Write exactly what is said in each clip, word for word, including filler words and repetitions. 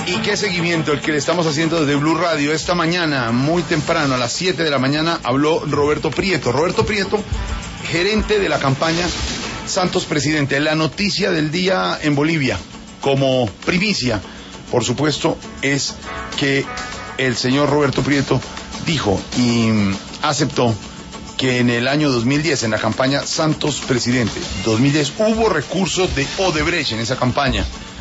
¿Y qué seguimiento el que le estamos haciendo desde Blue Radio? Esta mañana, muy temprano, a las siete de la mañana, habló Roberto Prieto. Roberto Prieto, gerente de la campaña Santos Presidente. La noticia del día en Bolivia, como primicia, por supuesto, es que el señor Roberto Prieto dijo y aceptó que en el año dos mil diez, en la campaña Santos Presidente dos mil diez, hubo recursos de Odebrecht en esa campaña.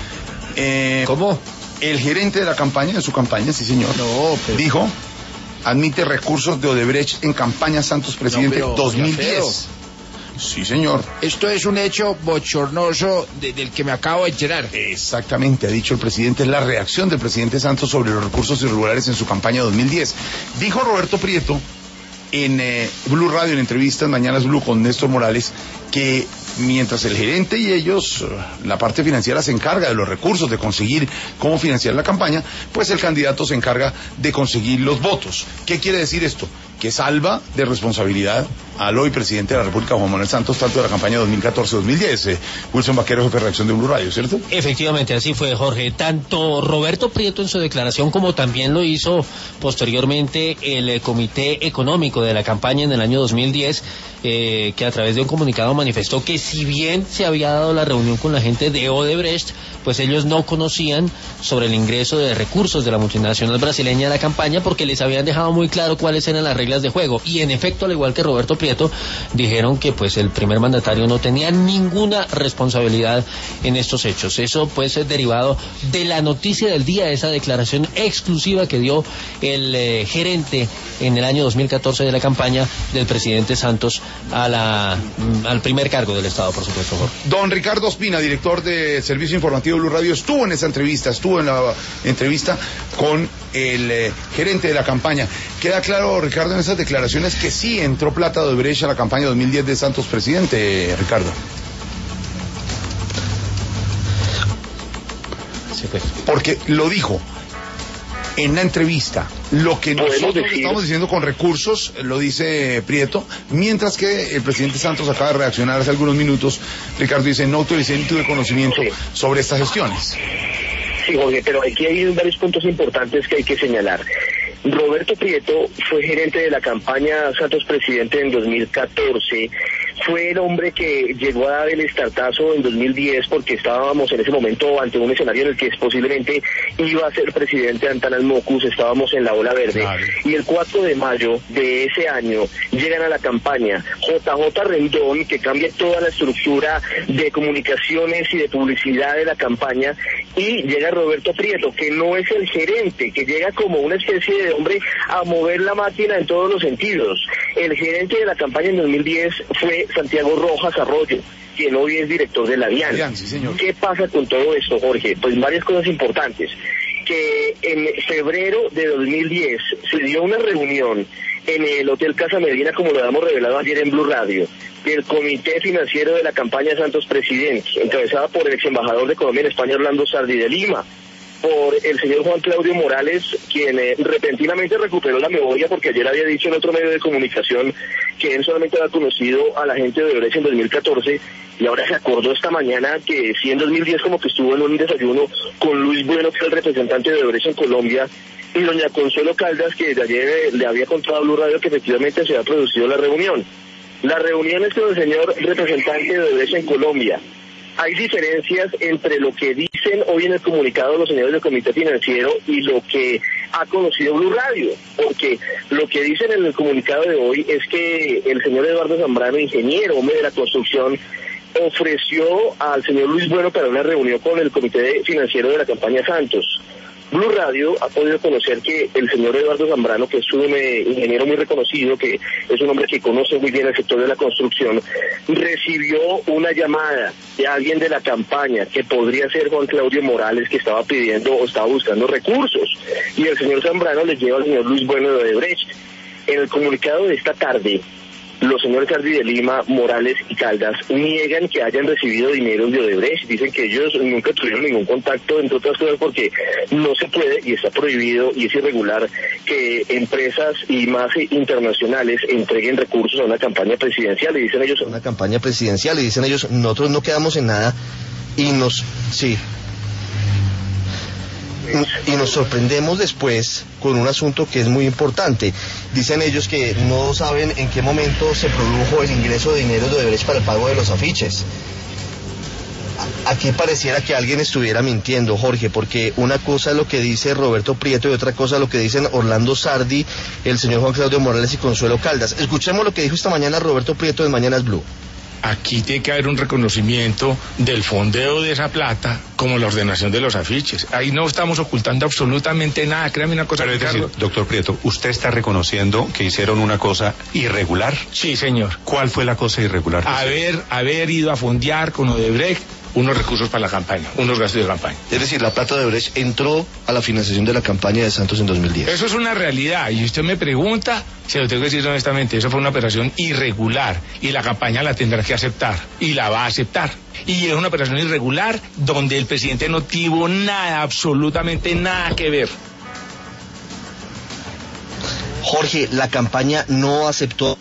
Eh, ¿Cómo? El gerente de la campaña, en su campaña, sí señor, no, pero... dijo, admite recursos de Odebrecht en campaña Santos Presidente no, dos mil diez. Sí señor. Esto es un hecho bochornoso de, del que me acabo de enterar. Exactamente, ha dicho el presidente, es la reacción del presidente Santos sobre los recursos irregulares en su campaña dos mil diez. Dijo Roberto Prieto en eh, Blue Radio, en entrevistas Mañanas Blue con Néstor Morales, que mientras el gerente y ellos, la parte financiera, se encarga de los recursos, de conseguir cómo financiar la campaña, pues el candidato se encarga de conseguir los votos. ¿Qué quiere decir esto? Que salva de responsabilidad al hoy presidente de la República, Juan Manuel Santos, tanto de la campaña dos mil catorce dos mil diez. Eh, Wilson Vaquero, jefe de redacción de Blue Radio, ¿cierto? Efectivamente, así fue, Jorge. Tanto Roberto Prieto en su declaración como también lo hizo posteriormente el eh, Comité Económico de la campaña en el año dos mil diez, eh, que a través de un comunicado manifestó que si bien se había dado la reunión con la gente de Odebrecht, pues ellos no conocían sobre el ingreso de recursos de la multinacional brasileña a la campaña porque les habían dejado muy claro cuáles eran las reglas de juego. Y en efecto, al igual que Roberto Prieto, dijeron que pues el primer mandatario no tenía ninguna responsabilidad en estos hechos. Eso pues es derivado de la noticia del día, esa declaración exclusiva que dio el eh, gerente en el año dos mil catorce de la campaña del presidente Santos a la, al primer cargo del Estado, por supuesto, Jorge. Don Ricardo Ospina, director de Servicio Informativo Blue Radio, estuvo en esa entrevista, estuvo en la entrevista con el eh, gerente de la campaña. Queda claro, Ricardo, en esas declaraciones que sí entró plata de Odebrecht a la campaña dos mil diez de Santos Presidente, Ricardo. Sí, pues. Porque lo dijo en la entrevista. Lo que nosotros decir... estamos diciendo con recursos, lo dice Prieto, mientras que el presidente Santos acaba de reaccionar hace algunos minutos. Ricardo dice, no autoricé ni tuve conocimiento sí. sobre estas gestiones. Sí, Jorge, pero aquí hay varios puntos importantes que hay que señalar. Roberto Prieto fue gerente de la campaña Santos Presidente en dos mil catorce, fue el hombre que llegó a dar el estartazo en dos mil diez porque estábamos en ese momento ante un escenario en el que posiblemente iba a ser presidente Antanas Mockus, estábamos en la ola verde, claro. Y el cuatro de mayo de ese año llegan a la campaña J J Rendón, que cambia toda la estructura de comunicaciones y de publicidad de la campaña, y llega Roberto Prieto, que no es el gerente, que llega como una especie de hombre a mover la máquina en todos los sentidos. El gerente de la campaña en dos mil diez fue Santiago Rojas Arroyo, quien hoy es director de la DIAN. Sí, señor. ¿Qué pasa con todo esto, Jorge? Pues varias cosas importantes. Que en febrero de dos mil diez se dio una reunión en el Hotel Casa Medina, como lo habíamos revelado ayer en Blue Radio, del Comité Financiero de la campaña Santos Presidente, encabezada por el ex embajador de Colombia en España, Orlando Sardi de Lima, por el señor Juan Claudio Morales, quien eh, repentinamente recuperó la memoria porque ayer había dicho en otro medio de comunicación que él solamente había conocido a la gente de Odebrecht en dos mil catorce y ahora se acordó esta mañana que sí en dos mil diez como que estuvo en un desayuno con Luis Bueno, que es el representante de Odebrecht en Colombia, y doña Consuelo Caldas, que de ayer eh, le había contado a Blue Radio que efectivamente se había producido la reunión. La reunión es con el señor representante de Odebrecht en Colombia. Hay diferencias entre lo que dicen hoy en el comunicado los señores del Comité Financiero y lo que ha conocido Blue Radio, porque lo que dicen en el comunicado de hoy es que el señor Eduardo Zambrano, ingeniero, hombre de la construcción, ofreció al señor Luis Bueno para una reunión con el Comité Financiero de la campaña Santos. Blue Radio ha podido conocer que el señor Eduardo Zambrano, que es un eh, ingeniero muy reconocido, que es un hombre que conoce muy bien el sector de la construcción, recibió una llamada de alguien de la campaña, que podría ser Juan Claudio Morales, que estaba pidiendo o estaba buscando recursos, y el señor Zambrano le lleva al señor Luis Bueno de Odebrecht. En el comunicado de esta tarde, los señores Sardi de Lima, Morales y Caldas niegan que hayan recibido dinero de Odebrecht. Dicen que ellos nunca tuvieron ningún contacto, entre otras cosas porque no se puede y está prohibido y es irregular que empresas y más internacionales entreguen recursos a una campaña presidencial. Y dicen ellos... Una campaña presidencial y dicen ellos, nosotros no quedamos en nada y nos... Sí. y nos sorprendemos después con un asunto que es muy importante. Dicen ellos que no saben en qué momento se produjo el ingreso de dinero de Odebrecht para el pago de los afiches. Aquí pareciera que alguien estuviera mintiendo, Jorge, porque una cosa es lo que dice Roberto Prieto y otra cosa es lo que dicen Orlando Sardi, el señor Juan Claudio Morales y Consuelo Caldas. Escuchemos lo que dijo esta mañana Roberto Prieto en Mañanas Blue. Aquí tiene que haber un reconocimiento del fondeo de esa plata como la ordenación de los afiches. Ahí no estamos ocultando absolutamente nada. Créame una cosa. Pero es decir, doctor Prieto, ¿usted está reconociendo que hicieron una cosa irregular? Sí, señor. ¿Cuál fue la cosa irregular? Haber, haber ido a fondear con Odebrecht unos recursos para la campaña, unos gastos de campaña. Es decir, la plata de Odebrecht entró a la financiación de la campaña de Santos en dos mil diez. Eso es una realidad, y usted me pregunta, se lo tengo que decir honestamente, eso fue una operación irregular, y la campaña la tendrá que aceptar, y la va a aceptar. Y es una operación irregular donde el presidente no tuvo nada, absolutamente nada que ver. Jorge, la campaña no aceptó.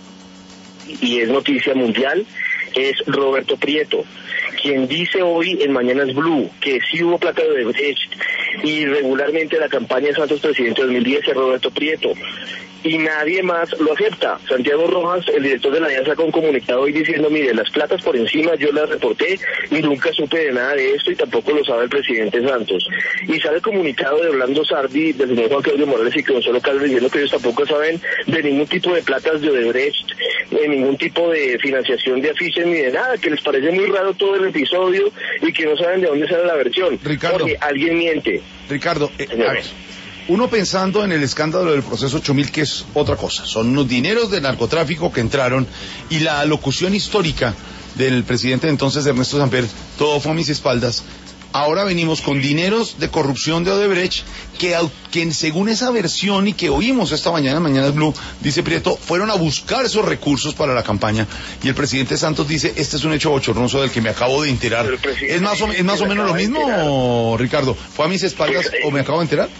Y es noticia mundial, es Roberto Prieto, quien dice hoy en Mañanas Blue que sí hubo plata de Odebrecht y regularmente la campaña de Santos Presidente dos mil diez es Roberto Prieto. Y nadie más lo acepta. Santiago Rojas, el director de la DIAN, sacó un comunicado hoy diciendo, mire, las platas por encima yo las reporté y nunca supe de nada de esto y tampoco lo sabe el presidente Santos. Y sale el comunicado de Orlando Sardi, del señor Juan Claudio Morales y Consuelo Caldas diciendo que ellos tampoco saben de ningún tipo de platas de Odebrecht, de ningún tipo de financiación de afiches ni de nada, que les parece muy raro todo el episodio y que no saben de dónde sale la versión. Ricardo. Porque alguien miente. Ricardo, eh, a ver. Uno pensando en el escándalo del proceso ocho mil, que es otra cosa, son unos dineros de narcotráfico que entraron, y la alocución histórica del presidente de entonces, Ernesto Samper, todo fue a mis espaldas. Ahora venimos con dineros de corrupción de Odebrecht, que, que según esa versión y que oímos esta mañana en Mañanas Blue, dice Prieto, fueron a buscar esos recursos para la campaña, y el presidente Santos dice, este es un hecho bochornoso del que me acabo de enterar. ¿Es más o, es más o menos lo mismo, Ricardo? ¿Fue a mis espaldas o me acabo de enterar?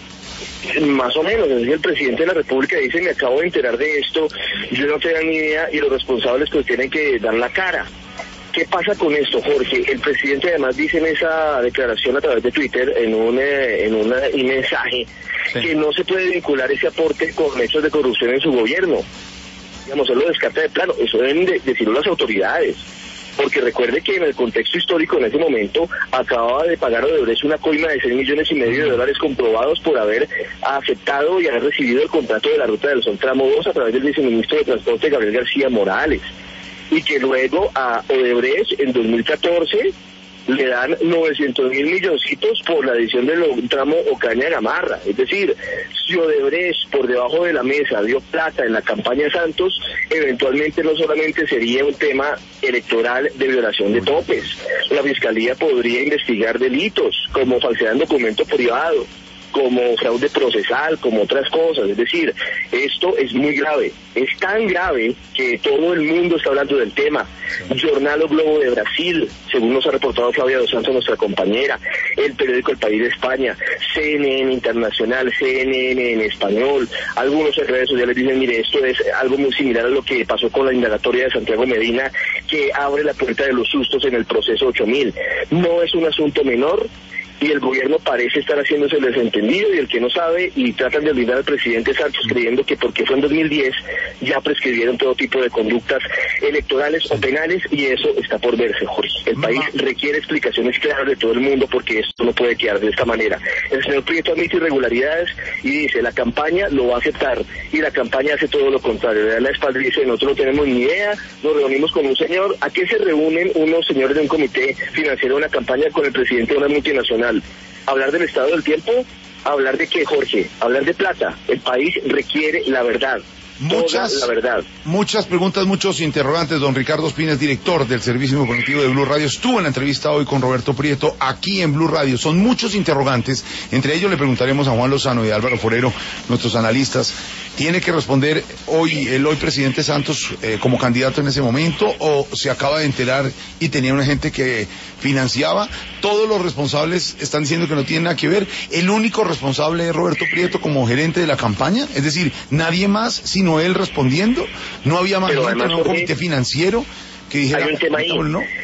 Más o menos, es decir, el presidente de la República dice, me acabo de enterar de esto, yo no tenía ni idea, y los responsables pues tienen que dar la cara. ¿Qué pasa con esto, Jorge? El presidente además dice en esa declaración a través de Twitter, en un, eh, en una, un mensaje, sí, que no se puede vincular ese aporte con hechos de corrupción en su gobierno. Digamos, él lo descarta de plano, eso deben de, decirlo las autoridades. Porque recuerde que en el contexto histórico en ese momento acababa de pagar Odebrecht una coima de seis millones y medio de dólares comprobados por haber aceptado y haber recibido el contrato de la Ruta del Sol Tramo dos a través del viceministro de Transporte Gabriel García Morales. Y que luego a Odebrecht en dos mil catorce le dan novecientos mil milloncitos por la adición del tramo Ocaña-Gamarra. Es decir, si Odebrecht por debajo de la mesa dio plata en la campaña de Santos, eventualmente no solamente sería un tema electoral de violación de topes. La Fiscalía podría investigar delitos como falsedad en documento privado, como fraude procesal, como otras cosas. Es decir, esto es muy grave, es tan grave que todo el mundo está hablando del tema. Jornal O Globo de Brasil, según nos ha reportado Flavia Dos Santos, nuestra compañera, el periódico El País de España, C N N Internacional, C N N en español, algunos en redes sociales dicen, mire, esto es algo muy similar a lo que pasó con la indagatoria de Santiago Medina, que abre la puerta de los sustos en el proceso ocho mil. No es un asunto menor, y el gobierno parece estar haciéndose el desentendido y el que no sabe, y tratan de olvidar al presidente Santos creyendo que porque fue en dos mil diez ya prescribieron todo tipo de conductas electorales o penales, y eso está por verse, Jorge. El país requiere explicaciones claras de todo el mundo porque esto no puede quedar de esta manera. El señor Prieto admite irregularidades y dice, la campaña lo va a aceptar, y la campaña hace todo lo contrario, le da la espalda y dice, nosotros no tenemos ni idea, nos reunimos con un señor. ¿A qué se reúnen unos señores de un comité financiero de una campaña con el presidente de una multinacional? Hablar del estado del tiempo, hablar de qué, Jorge, hablar de plata. El país requiere la verdad. Muchas, la verdad. muchas preguntas, muchos interrogantes. Don Ricardo Ospina es director del Servicio Informativo de Blue Radio. Estuvo en la entrevista hoy con Roberto Prieto aquí en Blue Radio. Son muchos interrogantes. Entre ellos le preguntaremos a Juan Lozano y a Álvaro Forero, nuestros analistas. ¿Tiene que responder hoy el hoy presidente Santos eh, como candidato en ese momento, o se acaba de enterar y tenía una gente que financiaba? Todos los responsables están diciendo que no tienen nada que ver. El único responsable es Roberto Prieto como gerente de la campaña, es decir, nadie más sino él respondiendo. No había más gente, no un comité financiero que dijera, hay un tema ahí. ¿no?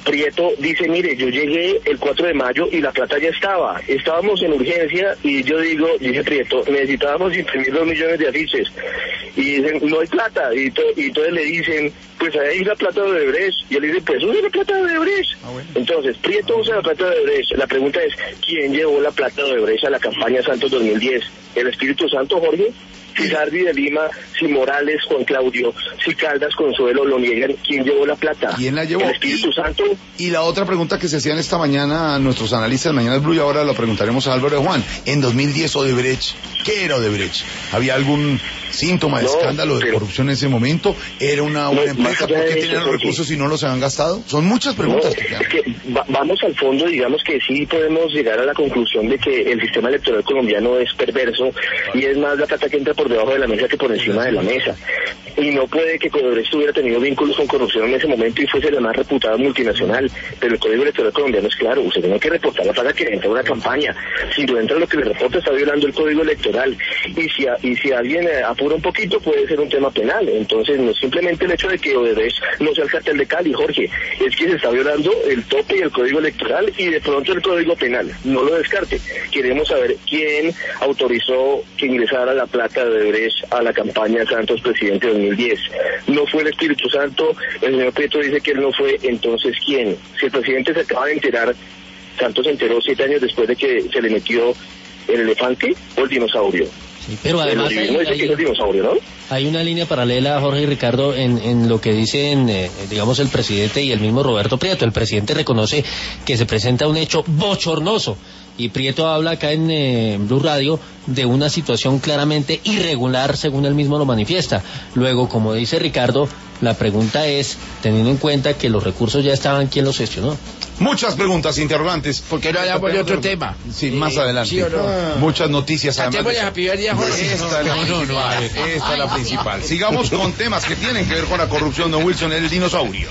Prieto dice, mire, yo llegué el cuatro de mayo y la plata ya estaba, estábamos en urgencia y yo digo, dice Prieto, necesitábamos imprimir dos millones de afiches y dicen, no hay plata, y, to, y entonces le dicen, pues ahí la plata de Odebrecht, y él dice, pues usa la plata de Odebrecht. Ah, bueno. Entonces, Prieto ah, usa la plata de Odebrecht, la pregunta es, ¿quién llevó la plata de Odebrecht a la campaña Santos dos mil diez? ¿El Espíritu Santo, Jorge? Si Sardi de Lima, si Morales, Juan Claudio, si Caldas, Consuelo lo niegan, ¿quién llevó la plata? ¿Quién la llevó? ¿El Espíritu y, Santo? Y la otra pregunta que se hacían esta mañana a nuestros analistas, Mañanas Blue, y ahora lo preguntaremos a Álvaro de Juan. En dos mil diez, Odebrecht, ¿qué era Odebrecht? ¿Había algún síntoma de no, escándalo, de pero, corrupción en ese momento? ¿Era una buena no, empresa? ¿Por qué tenían los recursos y no los habían gastado? Son muchas preguntas. No, que es que va, vamos al fondo, digamos que sí podemos llegar a la conclusión de que el sistema electoral colombiano es perverso y es más la plata que entra por debajo de la mesa que por encima de la mesa. Y no puede que Odebrecht hubiera tenido vínculos con corrupción en ese momento y fuese la más reputada multinacional, pero el Código Electoral colombiano es claro, usted tiene que reportar la plata que entra a una campaña. Si no entra lo que le reporta, está violando el Código Electoral. Y si, a, y si alguien eh, apura un poquito, puede ser un tema penal. Entonces, no es simplemente el hecho de que Odebrecht no sea el cartel de Cali, Jorge, es que se está violando el tope y el Código Electoral y de pronto el Código Penal. No lo descarte. Queremos saber quién autorizó que ingresara la plata de Odebrecht a la campaña Santos Presidente dos mil diez. No fue el Espíritu Santo, el señor Prieto dice que él no fue, entonces ¿quién? Si el presidente se acaba de enterar, Santos se enteró siete años después de que se le metió el elefante o el dinosaurio. Sí, pero además el hay, dice hay, que es el dinosaurio, ¿no? Hay una línea paralela, Jorge y Ricardo, en, en lo que dicen, eh, digamos, el presidente y el mismo Roberto Prieto. El presidente reconoce que se presenta un hecho bochornoso y Prieto habla acá en eh, Blue Radio de una situación claramente irregular, según él mismo lo manifiesta. Luego, como dice Ricardo, la pregunta es, teniendo en cuenta que los recursos ya estaban, ¿quién los gestionó? Muchas preguntas, interrogantes. ¿Por qué no hablamos de otro tema? Sí, más eh, adelante. ¿Sí o no? Muchas noticias. Además de... Happy Birthday, Jorge. Esta es la principal. Esta es la principal. Sigamos con temas que tienen que ver con la corrupción, don Wilson, el dinosaurio.